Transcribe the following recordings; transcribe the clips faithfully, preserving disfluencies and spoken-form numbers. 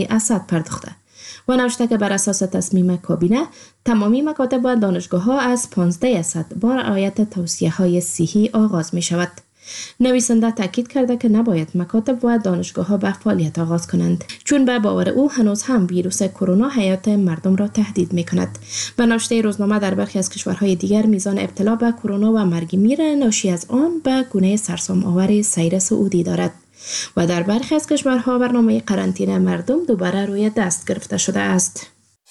اسد پرداخته و نوشته که بر اساس تصمیم کابینه تمامی مکاتب و دانشگاه ها از پانزده اسد با رعایت توصیه های صحی آغاز می شود. نویسنده تاکید کرده که نباید مکاتب و دانشگاه ها به فعالیت آغاز کنند چون به باور او هنوز هم ویروس کرونا حیات مردم را تهدید می کند. به نوشته روزنامه در برخی از کشورهای دیگر میزان ابتلا به کرونا و مرگ میر ناشی از آن به گونه سرسام آور سیر سعودی دارد و در برخی از کشورها برنامه قرنطینه مردم دوباره روی دست گرفته شده است.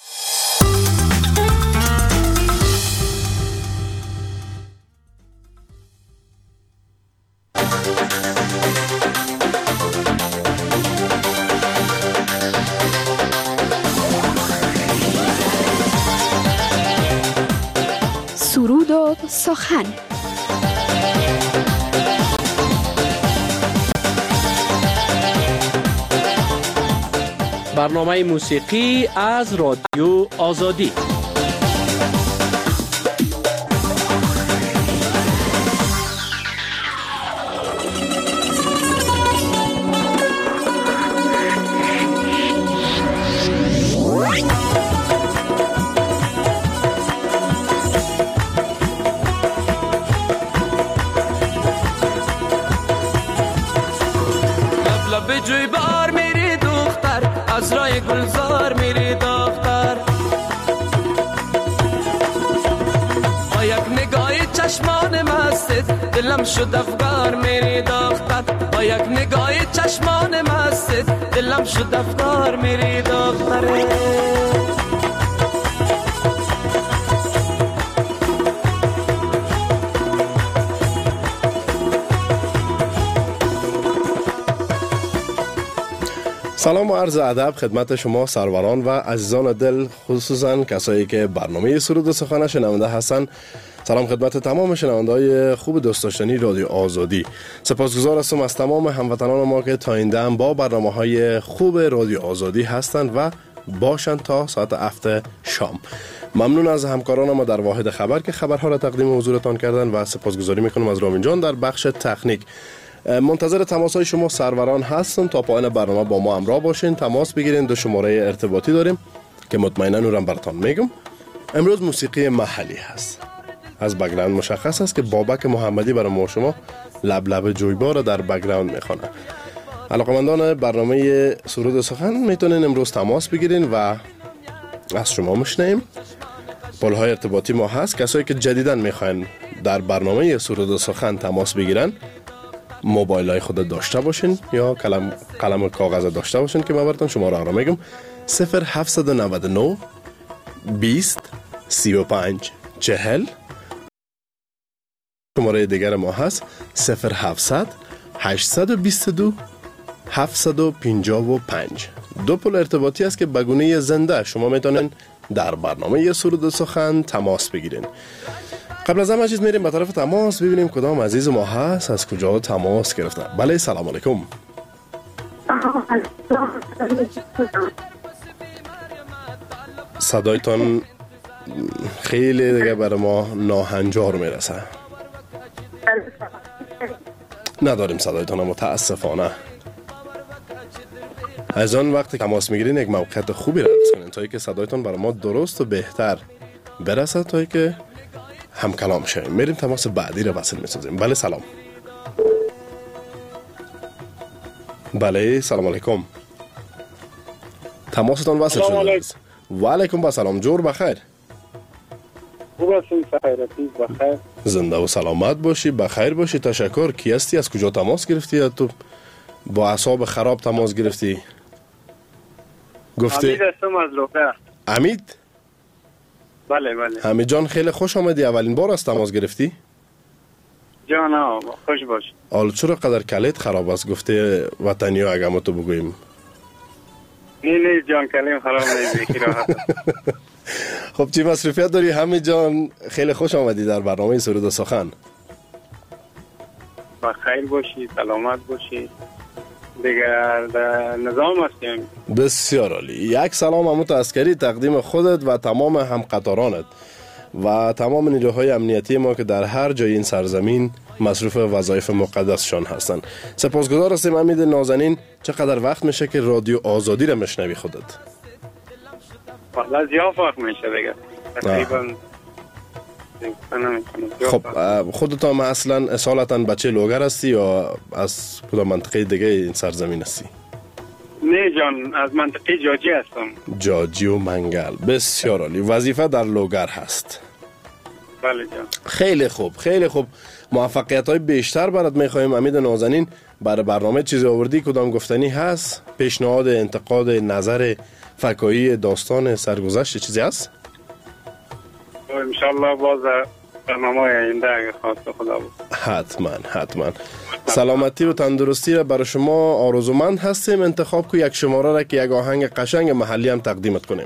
سرود و سخن. برنامه موسیقی از رادیو آزادی. لب جوی بار میری دختر، از رای گلزار میری دختر، با یک نگاه چشمان مستت دلم شد افگار میری دختر، با یک نگاه چشمان مستت دلم شد افگار میری دختر. سلام و عرض ادب خدمت شما سروران و عزیزان دل، خصوصا کسایی که برنامه سرود و سخن شنونده هستند. سلام خدمت تمام شنونده‌های خوب دوست داشتنی رادیو آزادی. سپاسگزار هستم از تمام هموطنان ما که تا این دم با برنامه‌های خوب رادیو آزادی هستند و باشند تا ساعت هفت شام. ممنون از همکاران ما در واحد خبر که خبرها را تقدیم حضورتان کردن و سپاسگزاری میکنم از رامین جان در بخش تکنیک. منتظر تماس های شما سروران هستم. تا پایان برنامه با ما همراه باشین، تماس بگیرین. دو شماره ارتباطی داریم که مطمئنا اونم براتون میگم. امروز موسیقی محلی هست. از بک‌گراند مشخص است که بابک محمدی برای ما شما لب لب جویبار را در بک‌گراند میخونه. علاقه‌مندان برنامه سرود و سخن میتونین امروز تماس بگیرین و از شما میشنیم. پل‌های ارتباطی ما هست. کسایی که جدیداً میخواین در برنامه سرود و سخن تماس بگیرن، موبایل های خود داشته باشین یا قلم قلم و کاغذ داشته باشین که من براتون شماره را میگم. صفر هفت نه نه بیست سی و پنج چهل. شماره دیگر ما هست صفر هفتصد هشتصد و بیست و دو هفتصد و پنجاه و پنج. دو پل ارتباطی است که به گونه زنده شما میتونین در برنامه سرود و سخن تماس بگیرین. قبل از همه چیز میریم به طرف تماس ببینیم کدام عزیز ما هست، از کجا تماس گرفته. بله، سلام علیکم. صدایتان خیلی دیگه برای ما ناهنجار میرسه. نداریم صدایتان متاسفانه. از آن وقتی تماس میگیرین یک موقعیت خوبی را حفظ کنین تا اینکه صدایتان برای ما درست و بهتر برسه تا اینکه هم کلام شویم. میریم تماس بعدی رو وصل میسازیم. بله سلام. بله سلام علیکم. تماستان وصل شده. و علیکم با سلام. جور بخیر. خوب هستیم، خیراتی بخیر. زنده و سلامت باشی، بخیر باشی. تشکر. کی هستی؟ از کجا تماس گرفتی؟ یا تو با اعصاب خراب تماس گرفتی؟ گفتی امید هستم از روکه. امید؟ بله بله. حمید جان خیلی خوش آمدی. اولین بار است تماس گرفتی؟ جان ها خوش باش. حالا چرا قدر کلیت خراب است؟ گفته وطنی ها اگه ما تو بگوییم. نه نه جان کلیم خراب نیست. خب چی مصروفیت داری حمید جان؟ خیلی خوش آمدی در برنامه سرود و سخن. بخیر باشی، سلامت باشی. دیگر در نظام هستیم. بسیار عالی. یک سلام هموت عسکری تقدیم خودت و تمام همقطارانت و تمام نیروهای امنیتی ما که در هر جای این سرزمین مصروف وظایف مقدسشان هستند. سپاسگزار هستیم امید نازنین. چقدر وقت میشه که رادیو آزادی را میشنوی خودت؟ والا زیاد وقت میشه دیگه تقریبا. خب خودت هم اصلا اصالتا بچه لوگر هستی یا از کدام منطقه دیگه این سرزمین هستی؟ نه جان، از منطقه جاجی هستم. جاجی و منگل، بسیار عالی. وظیفه در لوگر هست. بله جان. خیلی خوب، خیلی خوب. موفقیت های بیشتر برات میخوایم امید نازنین. برای برنامه چیزی آوردی؟ کدام گفتنی هست؟ پیشنهاد، انتقاد، نظر، فکایی، داستان، سرگذشت چیزی هست؟ انشالله باز برنامه آینده اگه خواست خدا بود. حتما حتما. سلامتی و تندرستی را برای شما آرزومند هستیم. انتخاب کو یک شماره را که یک آهنگ قشنگ محلی هم تقدیمت کنیم.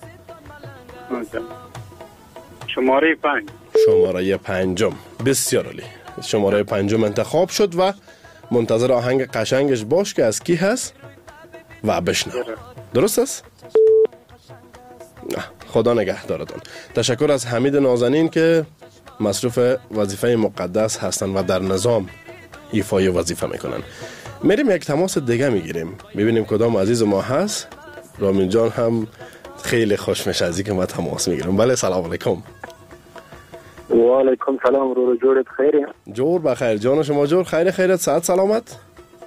شماره پنج. شماره پنجم. بسیار عالی. شماره پنجم انتخاب شد و منتظر آهنگ قشنگش باش که از کی هست و بشنو. درست است؟ خدا نگهدارتان. تشکر از حمید نازنین که مصروف وظیفه مقدس هستن و در نظام ایفای وظیفه میکنن. میریم یک تماس دیگه میگیریم ببینیم کدام عزیز ما هست. رامین جان هم خیلی خوش میشه از اینکه ما تماس میگیریم. بله سلام علیکم. و علیکم سلام. رو رو جورت خیره؟ جور بخیر. جان شما جور خیر خیرت صحت سلامت؟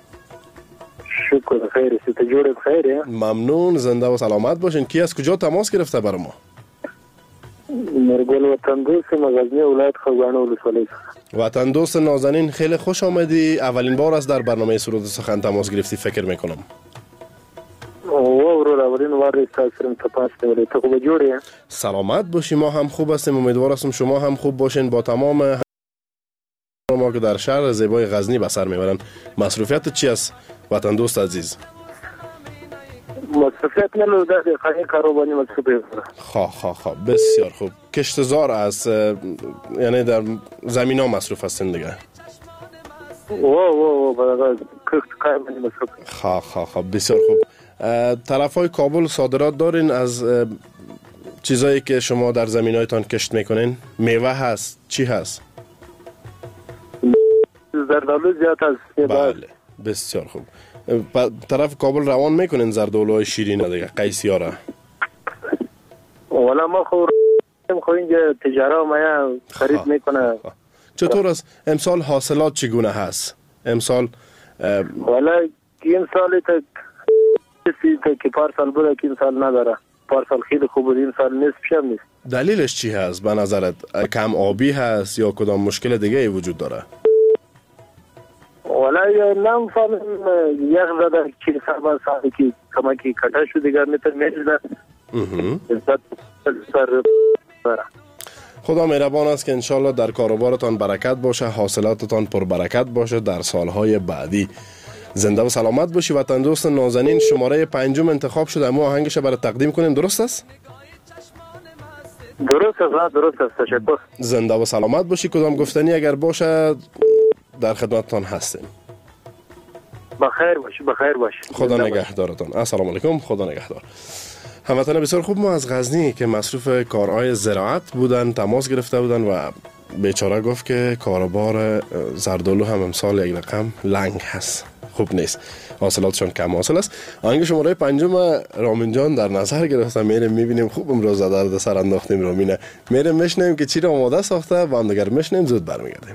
شکر خیره. ست جورت خیره؟ ممنون. زنده و سلامت باشین. کی از کجا تماس گرفته برای ما؟ مرگل وطن دوست مغزنی ولایت خوگانه ولسوالی. وطن دوست نازنین خیلی خوش آمدی. اولین بار است در برنامه سرود سخن تماس گرفتی فکر میکنم. او رو اولین بار استاسرم تپاس ولی تو خوب جوری؟ سلامت باشی. ما هم خوب هستیم. امیدوار هستم شما هم خوب باشین. با تمام ما که در شهر زیبای غزنی به سر میبرن. مصروفیت چی است وطن دوست عزیز؟ مصروفیت نلو در خواهی کاروبانی مصروفیت. خواه خواه خواه بسیار خوب. کشتزار است، یعنی در زمین ها مصروف هستین دیگه. او او او کشت کارمانی مصروف. خواه خواه خواه بسیار خوب. طرف های کابل صادرات دارین از چیزایی که شما در زمین هایتان کشت میکنین؟ میوه هست؟ چی هست؟ زردالو زیاد هست. بله بسیار خوب. طرف کابل روان میکنین زردالوهای شیرین دیگه قیسی ها را؟ والا ما خور خو اینجا تجاره ما خرید میکنه. چطور است امسال حاصلات چگونه هست امسال؟ والا این سال تا کسی که پارسال بوده که این سال نداره. پارسال خیلی خوب بود این سال نصف هم نیست. دلیلش چی هست به نظرت؟ کم آبی هست یا کدام مشکل دیگه وجود داره؟ والا نمیفهمم. یک زده که سال سالی که کمکی کتا شد دیگر میتر میجده. سر برا. خدا مهربان است که انشالله در کاروبارتان برکت باشه، حاصلاتتان پر برکت باشه در سالهای بعدی. زنده و سلامت باشی. وطن دوست نازنین شماره پنجم انتخاب شده. اما آهنگش برای تقدیم کنیم. درست است؟ درست است. درست است. تشکر. زنده و سلامت باشی. کدام گفتنی اگر باشه در خدمتتان هستیم. بخیر باشی. بخیر باشی. خدا نگهدارتان. السلام علیکم. خدا نگهدار. هموطن بسیار خوب ما از غزنی که مصروف کارهای زراعت بودن تماس گرفته بودن و بیچاره گفت که کاروبار زردالو هم امسال یک رقم لنگ هست، خوب نیست، حاصلاتشون کم حاصل است. آهنگ شماره پنجم رامین جان در نظر گرفتم. میریم میبینیم خوب امروز درد سر انداختیم. رامینه میریم میشنیم که چی را آماده ساخته و هم دیگر میشنیم. زود برمیگردیم.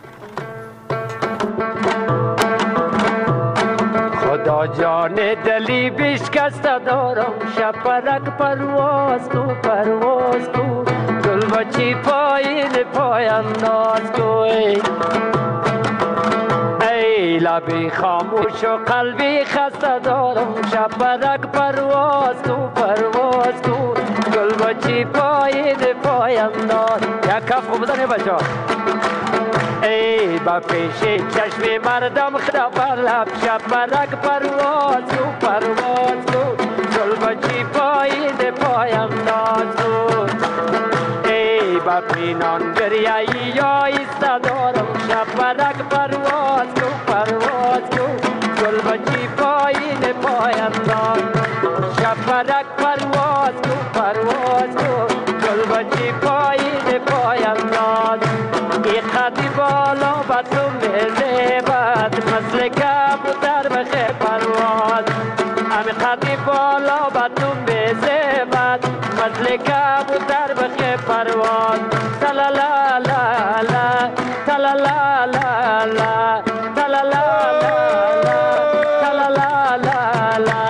خدا جان دلی بشکست دارم شپرک پرواز کو پرواز کو گل بچی پایین پای انداز کو ای لبی خاموش و قلبی خسته دارم شپرک پرواز کو پرواز کو گل بچی پایین پای انداز. یک کف خوب بزنی بچه ای با پیش چشم مردم خدا بر لب شپرک پرواز کو پرواز کو گل بچی پایین پای انداز کو ای با پینان گریایی یا ایسته دارم شپرک پرواز کو پرواز کو گل بچی پایین پای انداز. شپرک پرواز کو پرواز کو گل بچی پایین پای انداز. ای خطی بالا تو میزیبد مثل کبوتر بخی پرواز همین قدی بالا با تو میزیبد مثل کبوتر بخی پرواز تلا لا لا لا تلا لا لا لا تلا لا لا لا تلا لا لا لا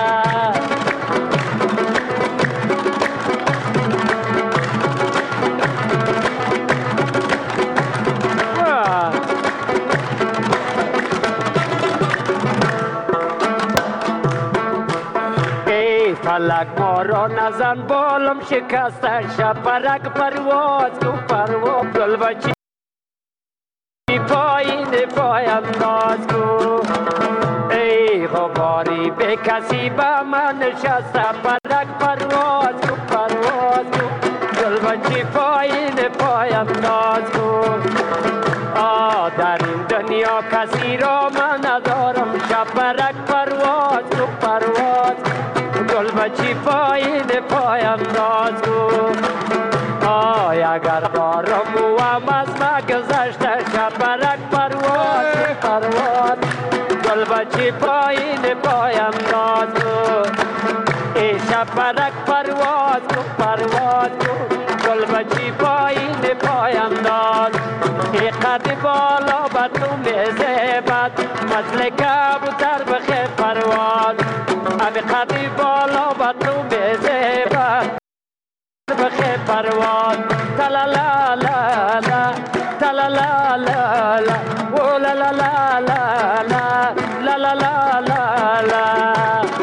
فلک ما را نزن بالم شکسته شپرک پرواز کو پرواز گل بچی پایین پایم ناز کو ای غباری به کسی با من نشسته پرک پرواز کو پرواز کو گل بچی پایین پایم ناز کو آ در این دنیا کسی را من ندارم شپرک پرواز کو پرواز گل بچی پایین پایم ناز کو آی اگر دارم و هم از ما گذشته شپرک پرواز پرواز گل بچی پایین پایم ناز کو ای شپرک پرواز کو پرواز کو گل بچی پایین پایم ناز ای قد بالا با تو میزیبد مثل کبوتر بخی پرواز امی قدی بالا با تو میزیبد بخی پرواز تلا لا لا لا تلا لا لا لا او لا لا لا لا لا لا لا لا لا لا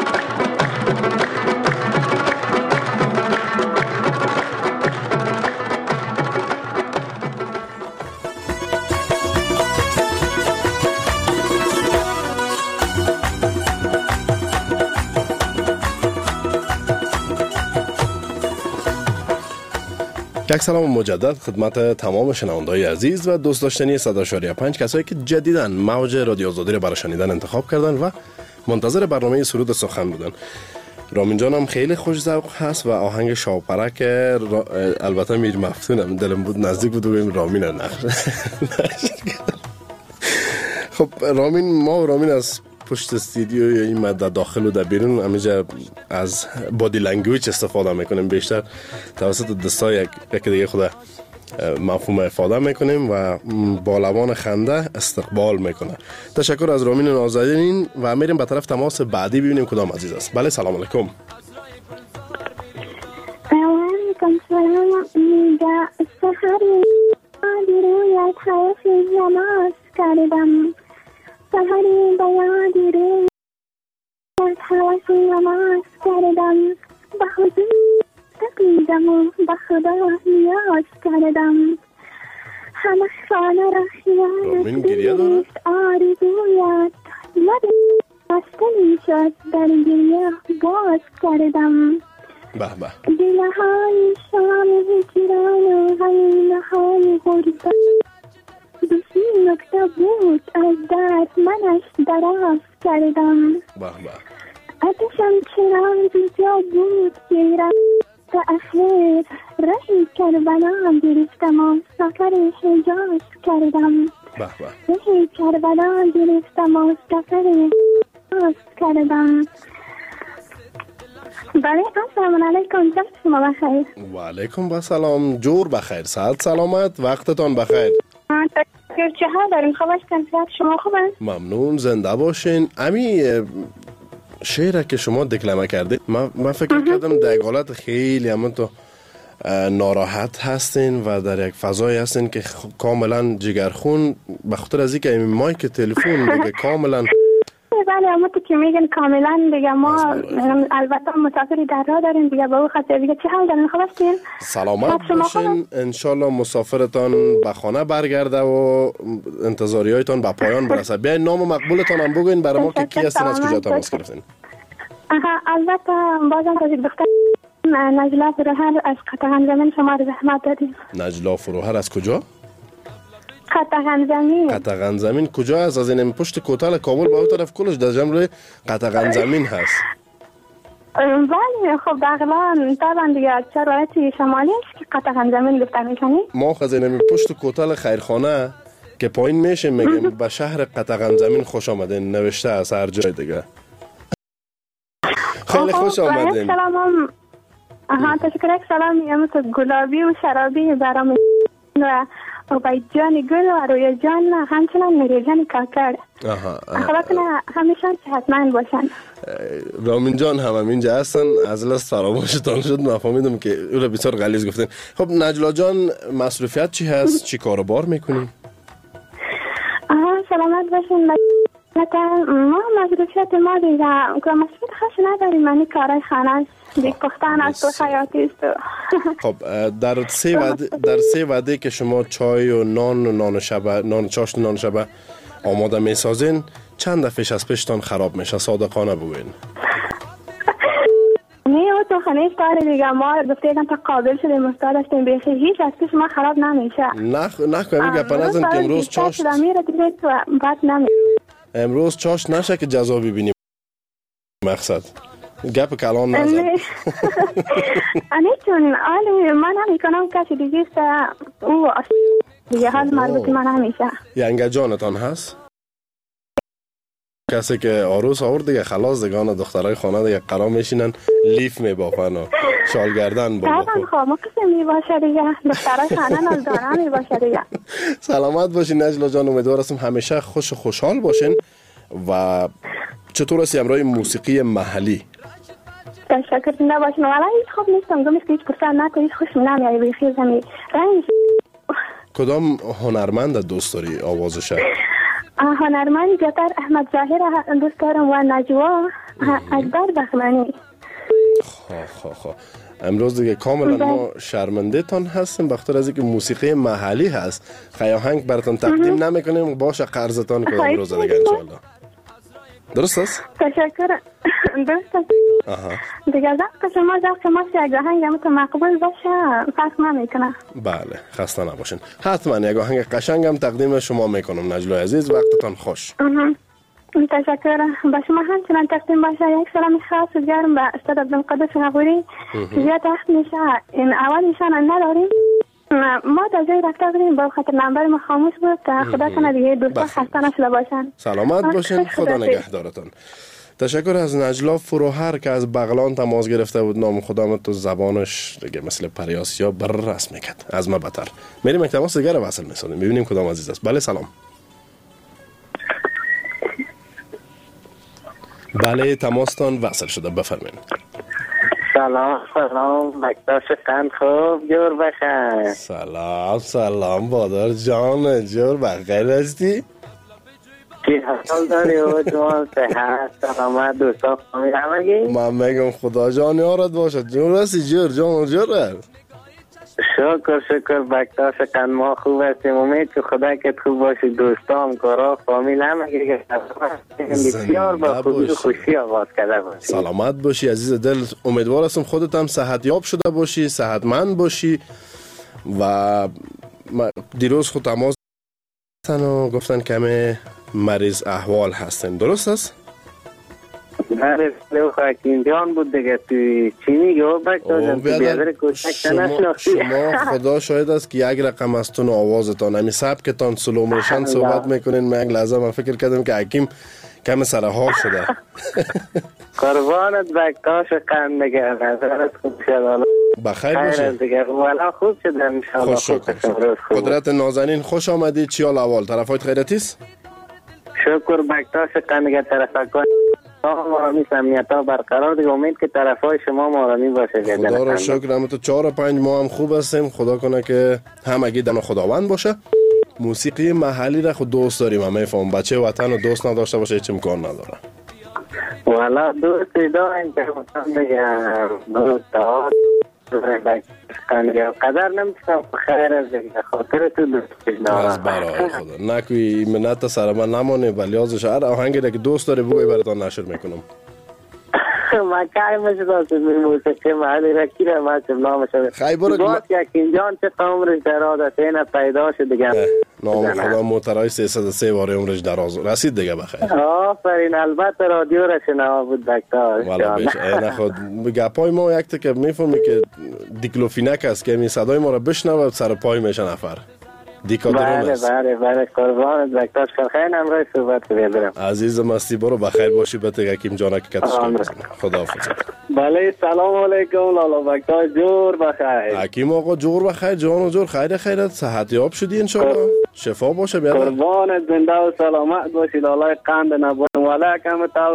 یک سلام مجدد خدمت تمام شنونده‌های عزیز و دوست داشتنی صد و پنج کسایی که جدیداً موج رادیو آزادی را برای شنیدن انتخاب کردن و منتظر برنامه سرود سخن بودن. رامین جانم خیلی خوش ذوق هست و آهنگ شاپرک را... البته میر مفتونم دلم بود نزدیک بود بگیم رامین نخ. خب رامین ما و رامین از پشت استودیو یا این مدت داخل و در بیرون همیشه از بادی لنگویج استفاده میکنیم، بیشتر توسط دستای یک یکی دیگه خود مفهوم افاده میکنیم و با لبان خنده استقبال میکنه. تشکر از رامین نازنین و میریم به طرف تماس بعدی ببینیم کدام عزیز است. بله سلام علیکم. علیکم سلام. میگه سحری رویت حیف نماز کردم، سحری بیادی رویت حیف نماز کردم، به حضور تقیدم و به خدا نیاز کردم، همه خانه را خیانت بیست آرزویت لبی بستنی شد در گریه باز کردم. به به دله های شام هجران و غیله های غربت دوستی نکته بود از دست منش دراز کردم. به به آتشم چرا بیجا بود گیرم تا اخیر رهی کربلا گرفتم و سفر حجاز کردم. به به رهی کربلا گرفتم و سفر حجاز کردم. بله السلام علیکم. جفت شما بخیر. و علیکم با سلام. جور بخیر، صحت سلامت، وقتتان بخیر. تشکر. چه حال دارین؟ خوب هستین؟ صحت شما خوب است؟ ممنون، زنده باشین. امی شعر که شما دکلمه کردید من, من فکر کردم در یک حالت خیلی همون تو ناراحت هستین و در یک فضای هستین که کاملا جگرخون به خاطر از اینکه این مایک تلفن دیگه کاملا بله اما تو که میگن کاملا دیگه ما البته مسافری در راه داریم دیگه با او خاطر دیگه چه حال دارین؟ خوب هستین؟ سلامت باشین. انشالله مسافرتان به خانه برگرده و انتظاری هایتان به پایان برسه. بیاین نام و مقبولتان هم بگوین برای ما که کی هستین، از کجا تماس گرفتین؟ البته بازم تازید دختر نجلا فروهر از قطعان زمین شما رو زحمت دادیم. نجلا فروهر از کجا؟ قطعان زمین. قطعان زمین کجا است؟ از این پشت کوتاه کابل به اون طرف کلش در جمله قطعان زمین هست. بله خب دقیقا طبعا دیگه چه رایت شمالی است که قطعان زمین گفته میکنی؟ ما از این پشت کوتاه خیرخانه که پایین میشه میگیم به شهر قطغن زمین خوش آمدین نوشته از هر جای دیگه. خیلی خوش آمدین. سلام هم آها تشکر. یک سلام امروز گلابی و شرابی برام و عبید جان گل و رویا جان همچنان میری جان کاکر. آها خدا کنه همیشه صحتمند باشن. رامین جان هم اینجا هستن. از لست فراموشتان شد. من فهمیدم که او را بسیار غلیظ گفتین. خب نجلا جان مصروفیت چی هست؟ چی کار و بار میکنی؟ آها سلامت باشین. ما مصروفیت ما دیگه که مصروفیت خاص نداریم. من کارهای خانه دیگه پختن از تو خیاطی است. خب در سه وعده در سه وعده که شما چای و نان و نان شبه نان چاشت و نان شبه آماده میسازین چند دفعه از پیشتان خراب میشه؟ صادقانه بگوین. نه او تو خانه کار دیگه ما گفتیم تا قابل شدیم استاد هستیم بیخی هیچ از پیش ما خراب نمیشه. نه نه که میگه پنازن که امروز چاشت بعد نمی امروز چاشت نشه که جزا ببینیم. مقصد گپ کلان نزد. نه چون آلی من نمیکنم کسی دیگه است او دیگه حال مربوط من همیشه. ینگه جانتان هست؟ کسی که عروس آورد دیگه خلاص دیگه دخترای خانه دیگه قرار میشینن لیف میبافن و شال گردن طبعا خب ما کسی میباشه دیگه دخترای خانه نازدانه میباشه دیگه. سلامت باشین نجلا جان. امیدوارم همیشه خوش و خوشحال باشین. و چطور است امروز موسیقی محلی؟ تشکر زنده باشین. والا هیچ خوب نیستم گمیش که هیچ پرسان نکنی هیچ خوش نمیایی بیخی زمین رنگ. کدام هنرمند دوست داری آوازشه؟ هنرمند جتر احمد ظاهر دوست دارم و نجوا اکبر بخمانی. خواه خواه خواه امروز دیگه کاملا ما شرمنده تان هستیم بخاطر از اینکه موسیقی محلی هست. خیاهنگ براتون تقدیم نمیکنیم باشه قرضتان کنیم امروز دیگه انشالله. درست است؟ تشکر. درست است. دیگه زبط شما زبط شما یک آهنگ هم مقبول باشه فرق نمیکنه. بله خسته نباشین. حتما یک آهنگ قشنگ هم تقدیم شما میکنم نجلا عزیز. وقتتان خوش. تشکر. با شما همچنان تقدیم باشه یک سلام خاص و گرم به استاد عبدالقدس غفوری. زیاد وقت میشه این اول نشان نداریم. ما در جای رفته بودیم با خاطر نمبر ما خاموش بود که خدا کنه دیگه دوستا خسته نشده باشن. سلامت باشین. خدا نگهدارتان. تشکر از نجلا فروهر که از بغلان تماس گرفته بود. نام خدام تو زبانش دیگه مثل پریاسیا بر رسم میکرد از ما بتر. میریم یک تماس دیگه رو وصل میسازیم ببینیم کدام عزیز است. بله سلام. بله تماستان وصل شده بفرمایید. سلام سلام مکتاش قند خوب جور بخیر. سلام سلام بادر جان جور بخیر هستی؟ کی حال داری و جوان صحت سلامت دوستا فامیل همگی؟ من میگم خدا جان یارت باشد. جور هستی جور جان جور هست. شکر شکر بکتاش قند ما خوب هستیم. امید که خدا که خوب باشی دوستا همکارا فامیل همگی که بسیار با خوبی و خوشی آغاز کرده باشی. سلامت باشی عزیز دل. امیدوار هستم خودت هم صحت یاب شده باشی صحتمند باشی. و دیروز خود تماس و گفتن کمی مریض احوال هستن درست است؟ مریض لو خاکین جان بود دیگه توی چینی گو بکتاشم توی بیادر کشک نشناختی. شما خدا شاید است که یک رقم از تون آوازتان همی سبکتان سلو موشن صحبت میکنین. من یک لحظه من فکر کردم که حکیم کم سرحال شده. قربانت بکتاش قند دیگه نظرت خوب شد. بخیر باشی. دیگه والا خوب شد انشاءالله. خوش شکر. قدرت نازنین خوش آمدید. چی حال اول طرفایت خیرتی است؟ شکر بکتاش قند دیگه طرفکان مارامی سمیتا برقرار دیگه. امید که طرفای شما مارامی باشه. خدا رو شکر. هم تو چهار و پنج ماه هم خوب هستیم. خدا کنه که همگی دن خداوند باشه. موسیقی محلی را خود دوست داریم. همه فهم بچه وطن و دوست نداشته باشه هیچ امکان نداره. والا دوستی داریم که مثلا دیگه دوست دار قدر نمیتونم خیر از دیگه خاطر تو دوستی دارم. از برای خدا نکوی منت سر من نمانه ولی ازش هر آهنگی را که دوست داری بگوی براتان نشر میکنم. ما کاری میشه داشت موسیقی محلی را کی را ما نامش خیبر باز یکین جان چه عمرش دراز است اینا پیدا شد دیگه. نام خدا محترای سیصد و سه واره عمرش دراز رسید دیگه بخیر. آفرین. البته رادیو را شنوا بود دکتر. والا بیش اینا خود گپای ما یک تا که میفهمی که دیکلوفینک است که می صدای ما را بشنوه سر پای میشه نفر. دیکا درون است. بله بله بله قربانت وقتاش خیر نمرای صحبت بیادرم عزیزم هستی برو بخیر باشی بهت حکیم جانا که کتش کنیم خداحافظ. بله سلام علیکم لالا وقتا جور بخیر حکیم آقا جور بخیر جان و جور خیر خیرت صحت یاب شدی انشالله شفا باشه بیادر قربانت زنده و سلامت باشی لالا قند نبون ولا کم تاو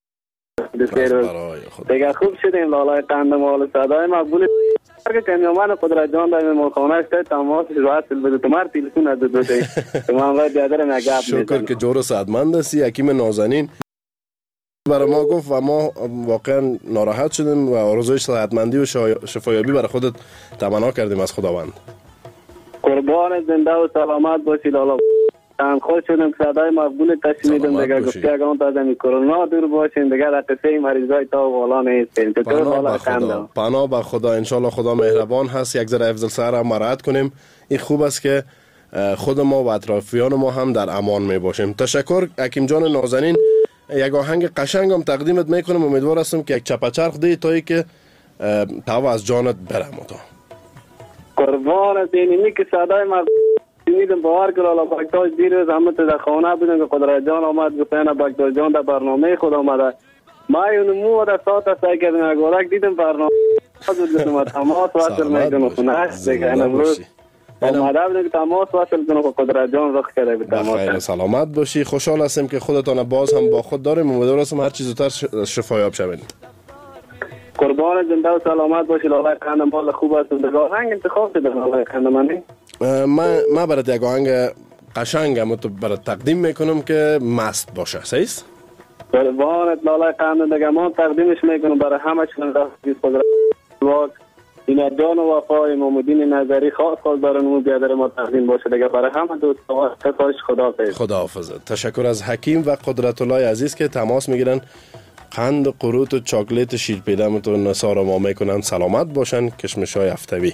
دیگه خوب شدیم لالای قند مال صدای مقبول که کمیومان قدرت جان در ملخانه است تماس شروعات بده تمار تلفن از دو تی تمام باید بیادر نگاه شکر که جور و صحتمند هستی حکیم نازنین برای ما گفت و ما واقعا ناراحت شدیم و آرزوی صحتمندی و شفایابی برای خودت تمنا کردیم از خداوند. قربان زنده و سلامت باشی لالا. تن خوش شدم که صدای مقبول تشنیدم دیگه گفتی اگه اون تا از کرونا دور باشین دیگه در قصه مریضای تا والا نیستین. پناه به خدا پناه به خدا انشالله خدا مهربان هست. یک ذره افضل سر هم مراعات کنیم. این خوب است که خود ما و اطرافیان ما هم در امان می باشیم. تشکر حکیم جان نازنین. یک آهنگ قشنگ هم تقدیمت میکنم. امیدوار هستم که یک چپچرخ دی تایی که تو از جانت برم تو. قربانت اینی که صدای مقبول میدم باور کن لالا بکتاش دیروز همه تو در خانه بودن که قدرت جان آمد گفتن بکتاش جان در برنامه خود آمده ما اون مو در ساعت سعی کردم اگرک دیدم برنامه خود گفتم تماس وصل میکنم خونه دیگه امروز آمده بودم که تماس وصل کنم که قدرت جان رخ کرده به تماس. خیر سلامت باشی. خوشحال هستم که خودتان باز هم با خود داریم. امیدوار هستم هر چیز زودتر شفایاب شوین. قربان زنده و سلامت باشی لالا. قندم بالا خوب است. دیگه آهنگ انتخاب شده لالا قندمانی. ما ما برات یک آهنگ قشنگم تو برات تقدیم میکنم که مست باشه. صحیح است؟ قربانت لالا قند دیگه ما تقدیمش میکنم برای همه چون دست قدرت واق اینا جان و وفای محمدین نظری خاص خاص برای نمو بیادر ما تقدیم باشه دیگه برای همه دوستان خواهش خداحافظ. خداحافظ. تشکر از حکیم و قدرت الله عزیز که تماس میگیرن قند قروت و چاکلیت شیرپیدم تو نثار ما میکنن. سلامت باشن. کشمشای هفتوی.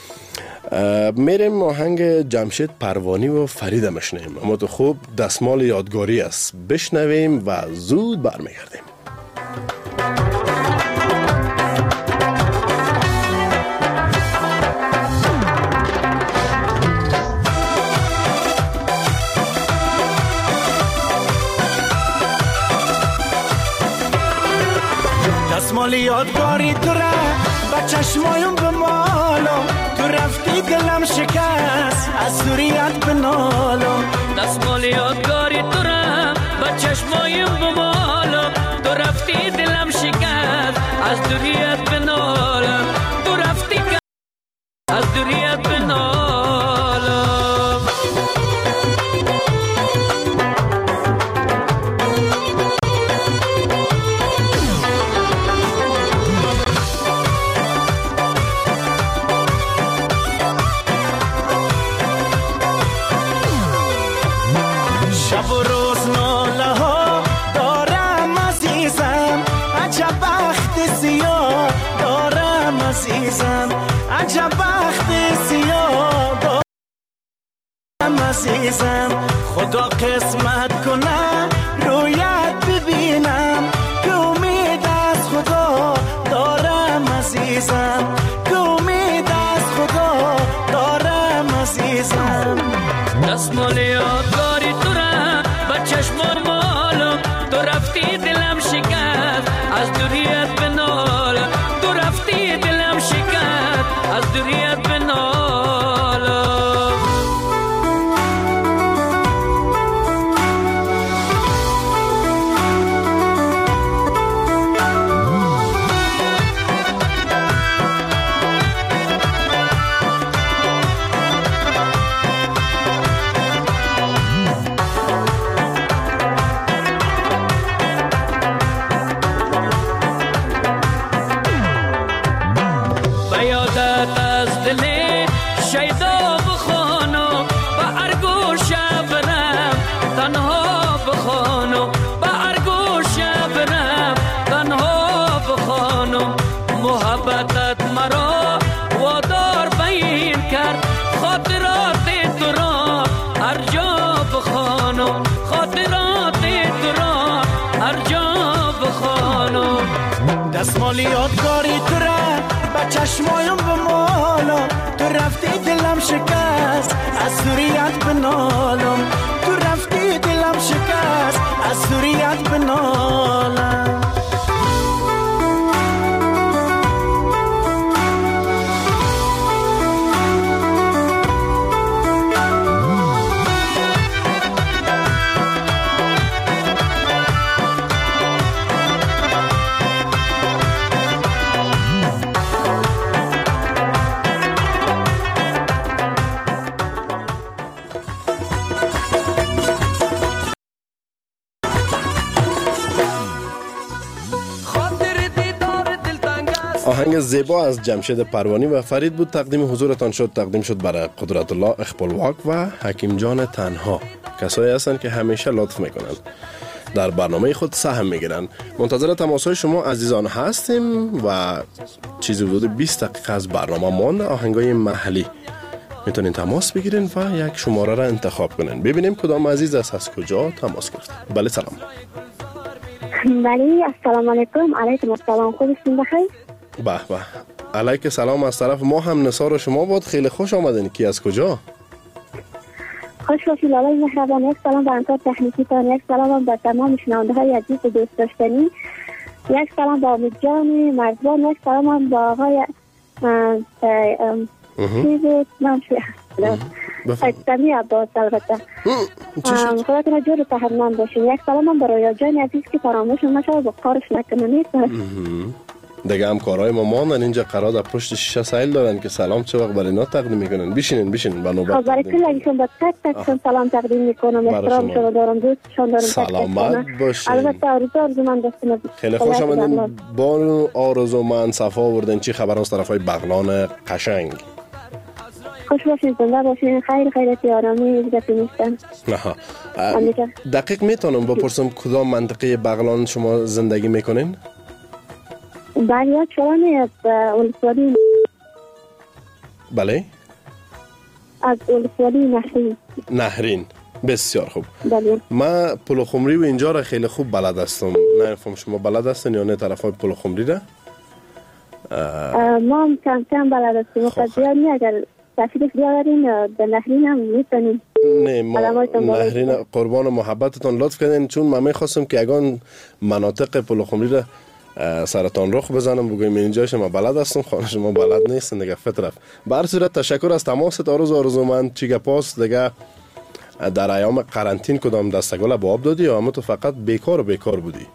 میریم آهنگ جمشید پروانی و فرید مشنیم. اما تو خوب دستمال یادگاری است. بشنویم و زود برمیگردیم. دستمال یادگاری تو را با چشمایم بمالم تو رفتی دلم شکست از دوریت بنالم. دستمال یادگاری تو را با چشمایم بمالم تو رفتی دلم شکست از دوریت بنالم. تو رفتی از دوریت بنالم. عجب بخت سیاه دارم عزیزم خدا قسمت کنه رویت ببینم که امید از خدا دارم عزیزم که امید از خدا دارم عزیزم. دستمال یادگاری تو را با چشم مالم تو رفتی دلم شکست از دوریت بنالم. تو رفتی دلم شکست از دوریت بنالم. دستمال یادگاری تو را با چشمایم بمالم تو رفتی دلم شکست از سوریت بنالم، تو رفتی دلم شکست از سوریت بنالم. آهنگ زیبا از جمشید پروانی و فرید بود تقدیم حضورتان شد. تقدیم شد برای قدرت الله اخپلواک و حکیم جان تنها، کسایی هستند که همیشه لطف میکنند، در برنامه خود سهم میگیرند. منتظر تماسهای شما عزیزان هستیم و چیزی حدود بیست دقیقه از برنامه مانده. آهنگای محلی میتونین تماس بگیرین و یک شماره را انتخاب کنین. ببینیم کدام عزیز است از کجا تماس گرفت. بله سلام. بله السلام علیکم. علیکم السلام. خوبستین بخیر؟ به به علیک سلام. از طرف ما هم نثار شما بود. خیلی خوش آمدین. کی از کجا؟ خوش باشید لالای مهربان. یک سلام به همکار تکنیکی تان، یک سلام به تمام شنونده های عزیز و دوست داشتنی، یک سلام به امید جان مرزبان، یک سلام به آقای چیزی نام شده فکتمی عباس. البته خودتون جور و تحرمان باشین. یک سلام هم به رویا جان عزیز که فراموش نشه به کارش نکنه. دیگه هم کارهای ما ماندن اینجا قرار در پشت شیشه سایل دارن که سلام چه وقت برای اینا تقدیم میکنن. بشینین بشینین به نوبت. خب برای کل اگه با تک تک سلام تقدیم میکنم. احترام شما دارم، دوستشان دارم. سلامت باشین. البته آرزو آرزومند هستم. خیلی خوش آمدین. بانو آرزومند صفا آوردین. چی خبر از طرفای بغلان قشنگ؟ خوش باشین، زنده باشین. خیر خیرتی آرامی عزت نیستن. آها. دقیق میتونم بپرسم کدام منطقه بغلان شما زندگی میکنین؟ بله چرانی از ولسوالی. بله از ولسوالی نهرین. نهرین بسیار خوب. بله ما پلو خمری و اینجا را خیلی خوب بلد هستم. نمیفهم شما بلد هستین یا نه طرفای پلو خمری را؟ ما هم کم کم بلد هستیم. خب زیاد اگر تشریف بیاورین به نهرین هم میتونیم. نه ما نهرین قربان محبتتون لطف کردین، چون من میخواستم که اگان مناطق پلو خمری را سرطان رخ بزنم بگویم اینجا شما بلد هستم، خانه شما بلد نیستن دیگه. فطرت به هر صورت تشکر از تماست. آرزو آرزومند چی گپاست دیگه؟ در ایام قرنطین کدام دستگل به آب دادی یا همه تو فقط بیکار و بیکار بودی؟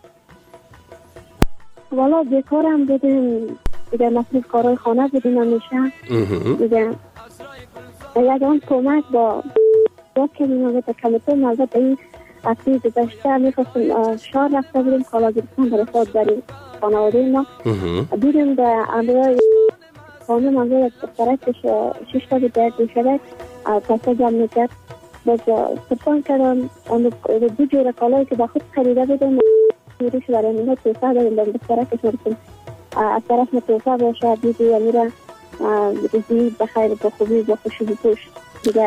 والا بیکار هم بودیم دیگه، مصروف کارهای خانه بودیم همیشه دیگه. یک آن کمک با با که میمونه تا کمیتون نظر به این اصلی گذشته میخواستم شهر رفته بودیم کالا گرفتن برای خود داریم خانواده ما. دیدیم به امروی خانم امروی یک دخترک شش تا درد شده پسه جمع میکرد. باز سرطان کردم دو جور کالایی که با خود خریده بودیم میروش برای منها توسعه داریم به دخترکش مرسیم از طرف توسعه باشه دیدی یا میره روزی بخیر با خوبی با خوشی بپوش دیگه.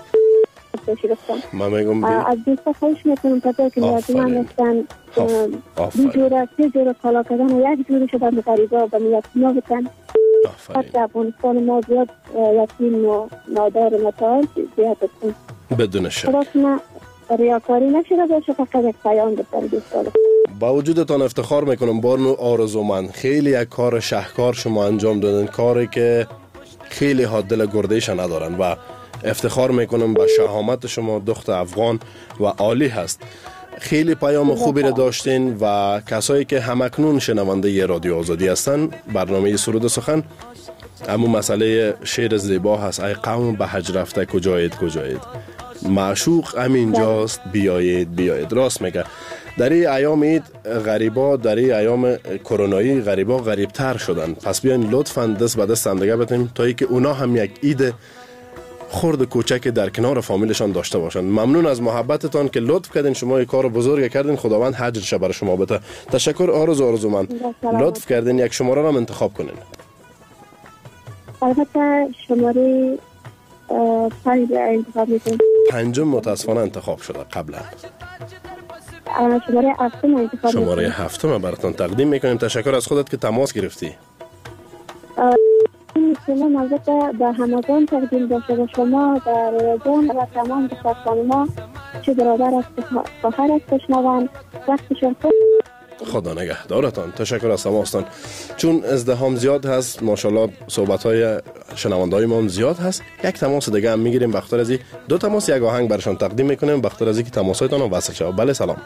من میگم از دوستا خواهش میکنم تا که لازم هم هستن دو جوره سه جوره کالا کردن و یک جوره شده به غریبا و یتیما بتن. حتی افغانستان ما زیاد یتیم و نادار متعال زیاد هستن. بدون شک خلاص ریاکاری نشده باشه، فقط یک پیام بسر دوستا. با وجودتان افتخار میکنم بانو آرزومند. خیلی یک کار شهکار شما انجام دادن، کاری که خیلی ها دل گردهش ندارن و افتخار میکنم به شهامت شما. دختر افغان و عالی هست. خیلی پیام خوبی را داشتین و کسایی که همکنون شنونده ی رادیو آزادی هستن برنامه سرود سخن اما مسئله شعر زیبا هست. ای قوم به حج رفته کجایید کجایید، معشوق همینجاست بیایید بیایید. راست میگه. در این ایام عید غریبا، در این ایام کرونایی غریبا غریبتر شدن. پس بیاین لطفاً دست به دست هم دیگه بتیم تا اینکه اونا هم یک عید خرد کوچک در کنار فامیلشان داشته باشند. ممنون از محبتتان که لطف کردین. شما یک کار بزرگ کردین. خداوند حجرش برای شما بده. تشکر. آرزو آرزومند لطف کردین یک شماره را انتخاب کنین. البته شماره پنج انتخاب میکنین. پنجم متاسفانه انتخاب شده قبلا. شماره هفتم انتخاب شماره هفتم براتون تقدیم میکنیم. تشکر از خودت که تماس گرفتی. تقدیم نزدیک به همگان تقدیم باشه به شما در رادیو و تمام دخترخانم‌ها چه برادر است فخر است بشنوند وقتشون خوب. خدا نگهدارتان. تشکر از تماستان. چون ازدحام زیاد هست ماشاءالله صحبت های شنوندای ما هم زیاد هست، یک تماس دیگه هم میگیریم بختار از دو تماس یک آهنگ برشان تقدیم میکنیم بختار از اینکه تماسایتان رو وصل شود. بله سلام.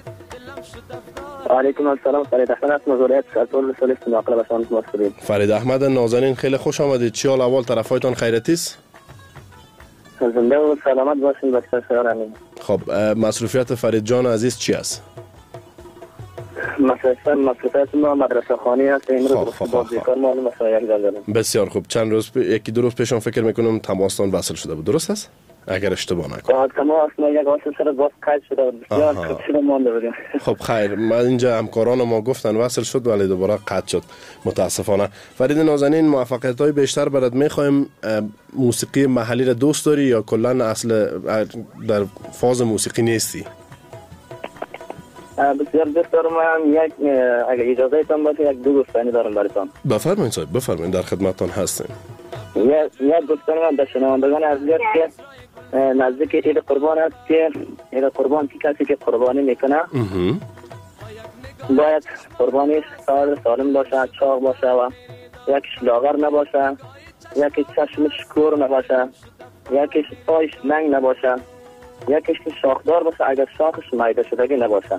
علیکم السلام. فرید احمد است مزوریت سرطول سلیست ناقل بسان مصرید. فرید احمد نازنین خیلی خوش آمدید. چی حال اول طرفایتان خیرتی است؟ زنده و سلامت باشین بچه شهر امین. خب مصروفیت فرید جان عزیز چی است؟ مصرفیت مصرفیت ما مدرسه خانی است. امروز بازی کار ما مسائل داریم. بسیار خوب. چند روز پ... یکی دو روز پیشم فکر میکنم تماستان وصل شده بود، درست است؟ اگر اشتباه نکنم. تماس ما یک واسه سر باز قطع شده بود. بسیار خوب مونده بودیم. خب خیر، ما اینجا همکاران ما گفتن وصل شد ولی دوباره قطع شد متاسفانه. فرید نازنین موفقیت‌های بیشتر برات می‌خوایم. موسیقی محلی را دوست داری یا کلا اصل در فاز موسیقی نیستی؟ بسیار دوست دارم. یک اگه اجازه تان باشه یک دو گفتنی دارم براتون. بفرمایید صاحب، بفرمایید، در خدمتتان هستیم. یک یک گفتنی من به شنوندگان عزیز که نزدیک عید قربان است که عید قربان که کسی که قربانی میکنه باید قربانیش سالم سالم باشه، چاق باشه و یکیش لاغر نباشه، یکی چشمش کور نباشه، یکیش پایش ننگ نباشه، یکیش که شاخدار باشه اگر شاخش میده شدگی نباشه.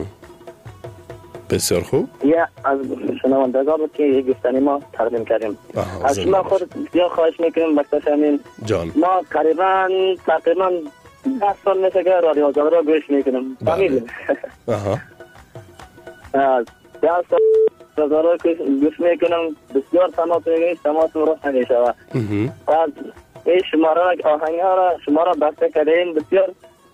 بسیار خوب. یا از شنوندگان بود که یک گفتنی ما تقدیم کردیم. از شما خود بسیار خواهش میکنیم بکتاش امین جان. ما قریبا تقریبا ده سال میشه که رادیو آزادی را گوش میکنیم. فهمیدیم؟ آها. ده سال رادیو را گوش میکنم. بسیار تماس میگیریم، تماس رو همیشه و بعد این شماره را آهنگ ها را شما را بسته کردیم. بسیار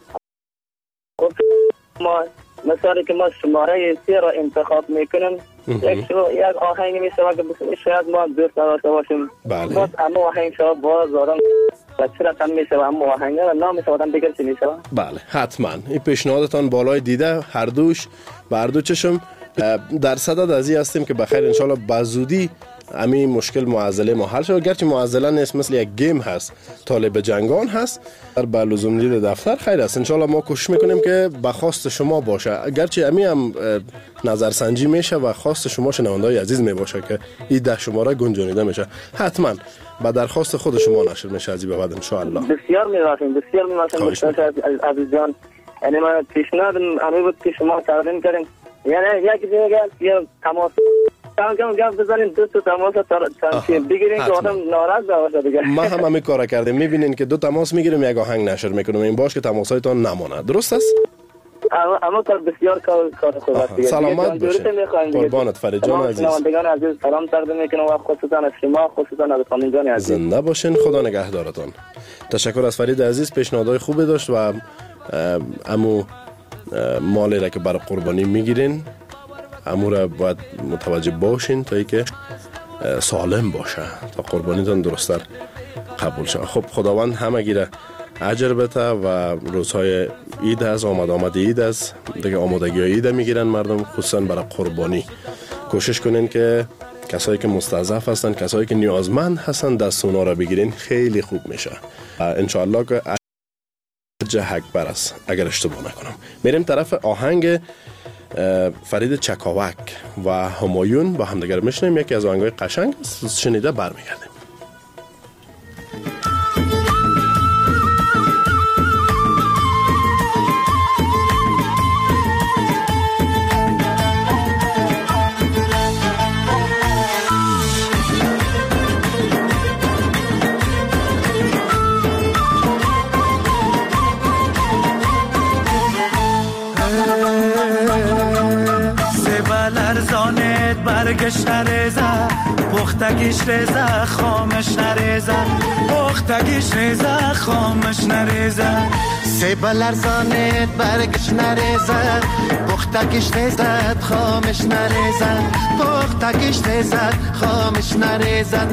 خوب. ما مثالی که ما شماره سی را انتخاب میکنیم یک یک آهنگ میشه که شاید ما دوست نداشته باشیم. بله. باز اما آهنگ شما باز آدم بچه را کم میشه و اما آهنگ را نام میشه آدم بگر چی میشه. بله حتما این پیشنهادتان بالای دیده هر دوش و هر دو چشم در صدد از این هستیم که بخیر انشالله بزودی همین مشکل معضله ما حل شد. گرچه معضله نیست، مثل یک گیم هست، طالب جنگان هست در به لزوم دید دفتر خیر است. انشالله ما کوشش میکنیم که به خواست شما باشه، گرچه همین هم نظرسنجی میشه و خواست شما شنوندای عزیز میباشه که این ده شماره گنجانیده میشه، حتما با درخواست خود شما نشر میشه از این به بعد انشالله. بسیار میباشیم بسیار میباشیم عزیز جان. یعنی من پیشنهاد همین بود که شما تقدیم کردیم، یعنی یک دیگه یا تماس کم کم گپ بزنین دو تا تماس تا بگیرین که آدم ناراض نباشه دیگه. ما هم همین کارا کردیم. میبینین که دو تماس میگیریم یک آهنگ نشر میکنیم، این باش که تماسایتان نمونه. درست است؟ اما اما کار بسیار کار کار خوب است دیگه. سلامت باشین. قربانت فرید جان عزیز. شنوندگان عزیز سلام تقدیم میکنم و خصوصا از شما خصوصا از خانم جان عزیز. زنده باشین، خدا نگهدارتان. تشکر از فرید عزیز، پیشنهادهای خوبی داشت و امو مالی را که برای قربانی میگیرین امور باید متوجه باشین تا ای که سالم باشه تا قربانیتان درستر قبول شد. خب خداوند همه گیره اجر بده و روزهای عید هست، آمد آمد عید هست دیگه، آمادگی های عید میگیرن مردم خصوصا برای قربانی. کوشش کنین که کسایی که مستضعف هستن، کسایی که نیازمند هستن دست اونا را بگیرین، خیلی خوب میشه انشاءالله که اجر اکبر است اگر اشتباه نکنم. میریم طرف آهنگ فرید چکاوک و همایون با همدیگر میشنیم. یکی از آهنگای قشنگ شنیده برمیگردیم. برگش نریزه پختگیش ریزه خامش نریزه پختگیش ریزه خامش نریزه سیب لرزانت برگش نریزه پختگیش ریزه خامش نریزه پختگیش ریزه خامش نریزه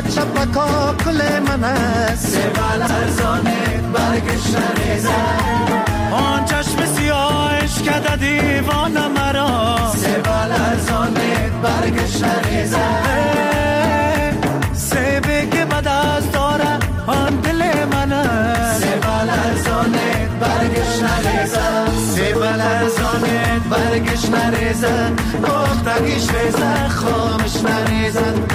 بچه بکا کل من است سیبل ارزانه برگش نریزد آن چشم سیاهش کده دیوان مرا سیبل ارزانه برگش نریزد سیبه که بدست داره آن دل من است سیبل ارزانه برگش نریزد سیبل ارزانه برگش نریزد گفتگیش ریزد خامش نریزد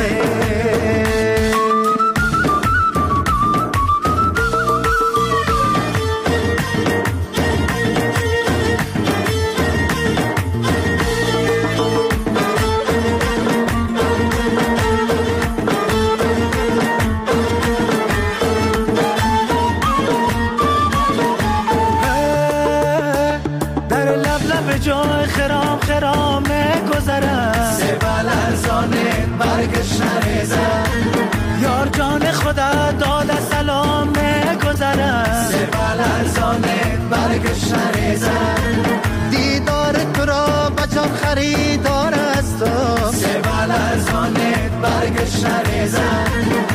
جای خرام خرام گذرم سیبل ارزانه برگش نریزم یار جان خدا داد سلام گذرم سیبل ارزانه برگش نریزم دیدار تو را بچم خریدار است تو سیبل ارزانه برگش نریزم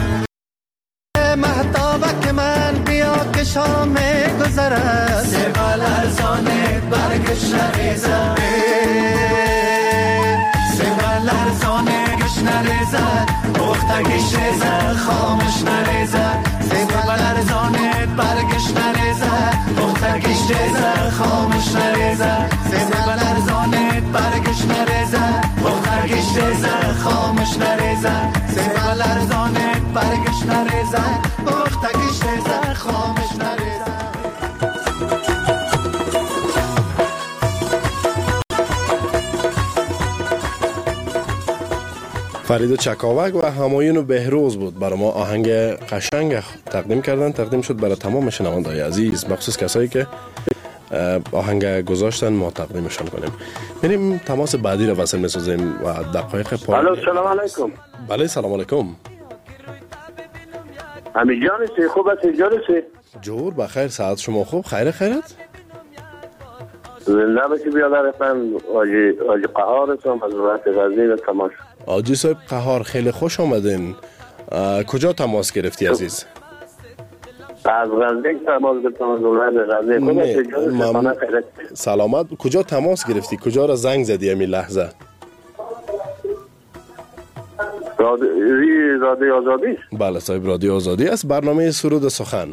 مهتابه که من بیا که شام گذرم سیبل ارزانه برگش نریزم سیبل ارزانه گش نریزد گفتگیش ریزد خامش نریزد سیبل ارزانه برگش نریزد گفتگیش ریزد خامش نریزد سیبل ارزانه برگش نریزد گفتگیش ریزد خامش نریزد سیبل ارزانه برگش نریزد گفتگیش ریزد خامش نریزد فرید چکاوک و همایون بهروز بود برای ما آهنگ قشنگ تقدیم کردن. تقدیم شد برای تمام شنونده‌های عزیز، مخصوص کسایی که آهنگ گذاشتن ما تقدیمشان کنیم. بریم تماس بعدی رو وصل می‌سازیم و دقایق پایانی. الو سلام علیکم. بله سلام علیکم. امی جانسی خوب است جانسی؟ جور بخیر، ساعت شما خوب؟ خیر خیرت؟ زنده باشی بیادر من آجی آجی قهار هستم از ولایت غزنی تماس. آجی صاحب قهار خیلی خوش آمدین. کجا تماس گرفتی عزیز؟ از غزنی تماس گرفتم از ولایت غزنی. ممنون. سلامت. کجا تماس گرفتی؟ کجا را زنگ زدی همین لحظه؟ رادیو رادیو آزادی؟ بله صاحب رادیو آزادی است. برنامه سرود سخن.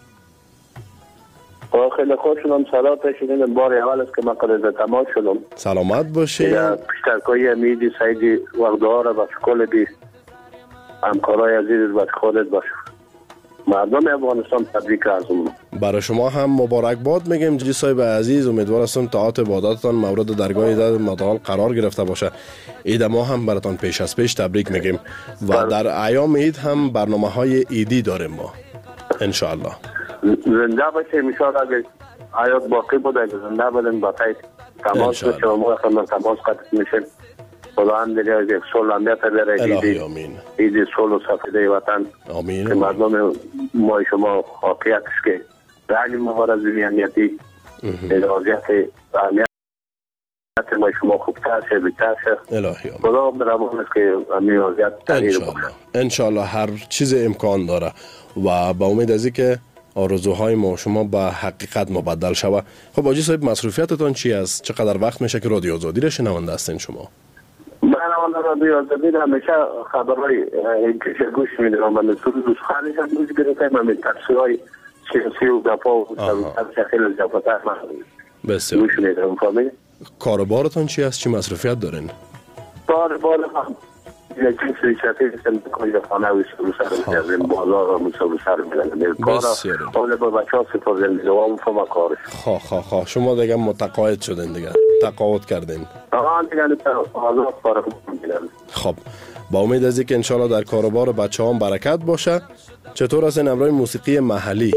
خیلی خوش شدم. سلام شدین بار اول است که من قرار تماس شدم. سلامت باشی. پیشترکای امیدی سعیدی وقتدار و کل بی همکارای عزیز و خودت باش. مردم افغانستان تبریک عرض می‌کنم. برای شما هم مبارک باد میگم جی صاحب عزیز. امیدوار هستم طاعت عبادتتان مورد درگاه عید متعال قرار گرفته باشه. عید ما هم براتون پیش از پیش تبریک میگیم و در ایام عید هم برنامه‌های عیدی داریم ما ان شاء الله. زنده باشه میشاد اگه حیات باقی بود اگه زنده بودیم با تایید تماس بشه و ما خیلی تماس قطع میشه. خدا هم دیگه از یک سول امیت بره الهی آمین. ایدی سول و سفیده وطن آمین. که مردم ما شما حاقیتش که رعی مبارزی امنیتی ادازیت امنیت ما شما خوبتر شه بیتر شه الهی آمین. خدا برامون است که امنی وضعیت تغییر بکنه انشالله. هر چیز امکان داره و با امید از که آرزوهای ما شما به حقیقت مبدل شود. خب آجی صاحب مصروفیتتان چی است؟ چقدر وقت میشه که رادیو آزادی را شنونده هستین شما؟ من رادیو آزادی را همیشه خبرهای این کشه گوش میدونم. من سرود سخنش هم گوش گرفتم. من تفسیرهای سیاسی و گپا و خیلی جفاتر من بسیار گوش میدونم. فهمیدی؟ کاربارتان چی است؟ چی مصروفیت دارین؟ کاربار هم یکی سویچتی هستم کنید خانه و سرو سر میگردیم بازار و سرو سر میگردیم بسیار حالا با بچه ها سپار زنده دوام فما کارش خواه خواه خواه شما دیگه متقاعد شدین دیگه تقاعد کردین آقا دیگه آزاد فارغ میگردیم. خب با امید از اینکه انشالله در کاربار بچه هم برکت باشه. چطور است این امرای موسیقی محلی؟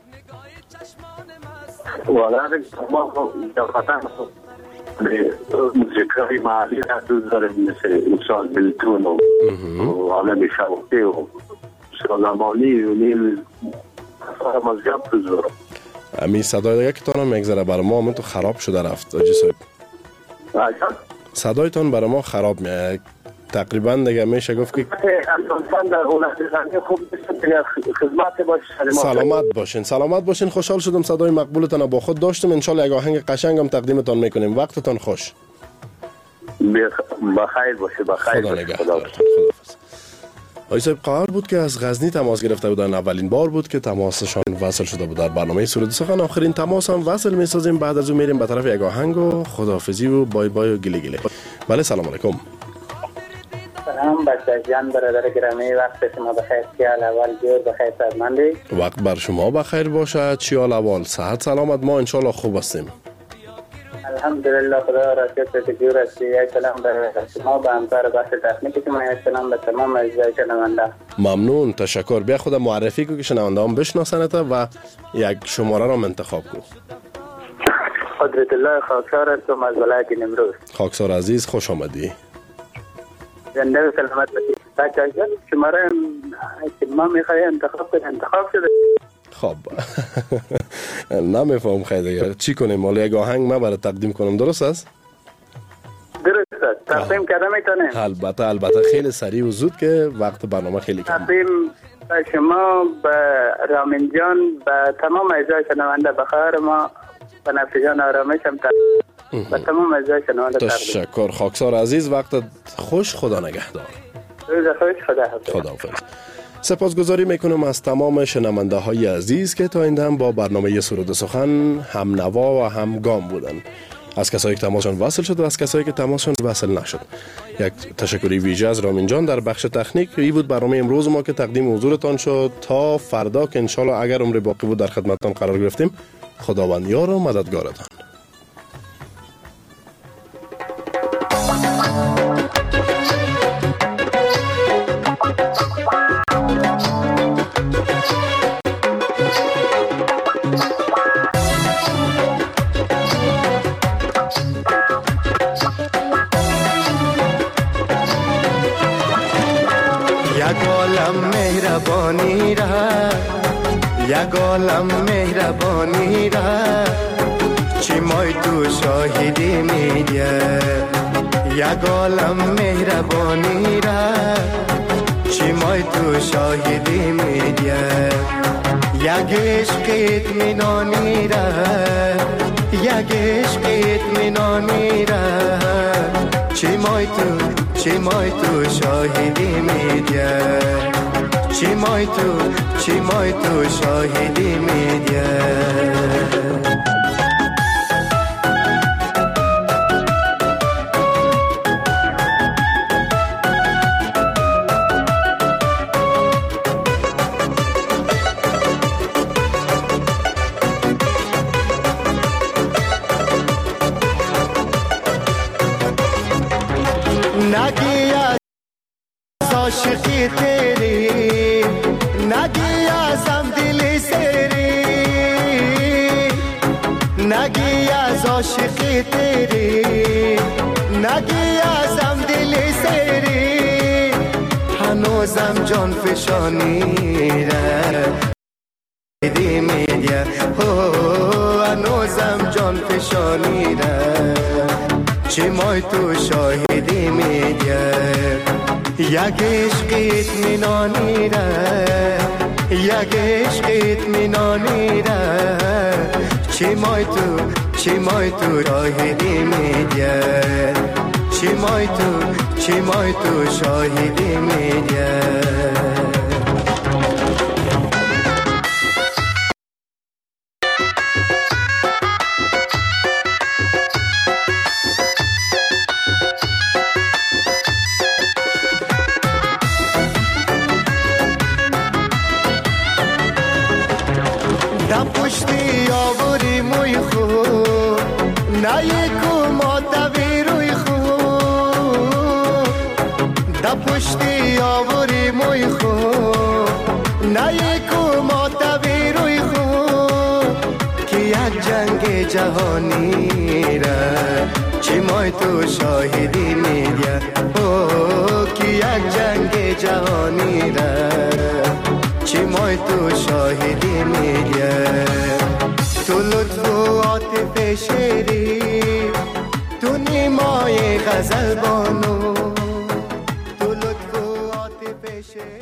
والا ما جفتن موسیقی محلی را دوست داریم مثل انسان بلتون و عالم شوقی و سلامانی و نیل مزگب دوست دارم. امی صدای دیگه که تانم میگذره برای ما همون تو خراب شده رفت آجی صاحب. صدایتان برای ما خراب می تقریبا دیگه میشه گفت که خدمت باشین. سلامت باشین سلامت باشین. خوشحال شدم صدای مقبولتان با خود داشتم. انشالله یک آهنگ قشنگم تقدیمتان میکنیم. وقتتان خوش. بخیر باشه. بخیر خدا نگهدارتان. خداحافظ. آقای صاحب قرار بود که از غزنی تماس گرفته بودن. اولین بار بود که تماسشان وصل شده بود در برنامه سرود سخن. آخرین تماس هم وصل میسازیم. بعد از اون میریم به طرف یک آهنگ و خداحافظی و بای بای و گلی گلی. بله سلام علیکم. سلام بچه جان برادر گرامی، وقت شما بخیر. سیال اول جور بخیر سلامندی. وقت بر شما بخیر باشد. چیال اول صحت سلامت. ما انشالله خوب هستیم. الحمدلله خدا را شکر که جور هستی. یک سلام بر شما به همکار بخش تکنیکی که ما یک سلام به تمام اجزای شنونده. ممنون تشکر. بیا خود معرفی کو که شنونده هم بشناسنت و یک شماره را انتخاب کو. قدرت الله خاکسار هستم از ولایت نیمروز. خاکسار عزیز خوش آمدی. زنده و سلامت باشید. بچه جان شماره که ما میخوایی انتخاب کنیم انتخاب شده. خب نمیفهم خیلی چی کنیم. مالا یک آهنگ ما برای تقدیم کنم درست است؟ درست است. تقدیم کرده میتونیم؟ البته البته خیلی سریع و زود که وقت برنامه خیلی کم. تقدیم به شما، به رامین جان، به تمام اجزای شنونده بخیر ما، به نفس جان آرامش هم تقدیم به تمام اجزای شنونده تقدیم. تشکر خاکسار عزیز. وقت خوش. خدا نگهدار. روز خوش. خدا حافظ. خداحافظ. سپاسگزاری میکنم از تمام شنونده های عزیز که تا این دم با برنامه سرود سخن هم نوا و هم گام بودن. از کسایی که تماسشون وصل شد و از کسایی که تماسشون وصل نشد. یک تشکری ویژه از رامین جان در بخش تکنیک. این بود برنامه امروز ما که تقدیم حضورتان شد. تا فردا که انشالله اگر عمر باقی بود در خدمتتان قرار گرفتیم. خداوند یار و مددگارتان. یک عالم مهربانی را، یک عالم مهربانی را، چی مای تو شاهدی میدیه. یک عالم مهربانی را، چی مای تو شاهدی میدیه. یک عشق اطمینانی را، یک عشق اطمینانی را، چی مای تو چی مای تو شاهدی میدیه. چی مای تو چی مای تو شاهدی میدیه. نگی از عاشقی تیری، نگی ازم دلی سری، نگی از عاشقی تیری، نگی ازم دلی سری. هنوزم جان فشانی را دی میدیا. هنوزم جان فشانی را، چی مای تو شاهدی میدیه. یک عشق اطمینانی را، یک عشق اطمینانی را، چی مای تو چی مای تو شاهدی میدیه. چی مای تو چی مای تو شاهدی میدیه. پشتی آوری موی خو نه یکو ماتوی روی خو. دا پشتی آوری موی خو نه یکو ماتوی روی خو. که یک جنگ جهانی را، چی مای تو شاهدی میدیه. که یک جنگ جهانی را، چی مای تو شاهدی میگه. تو لطف و عاطف شیری، تو نیمای غزل بانو، بشه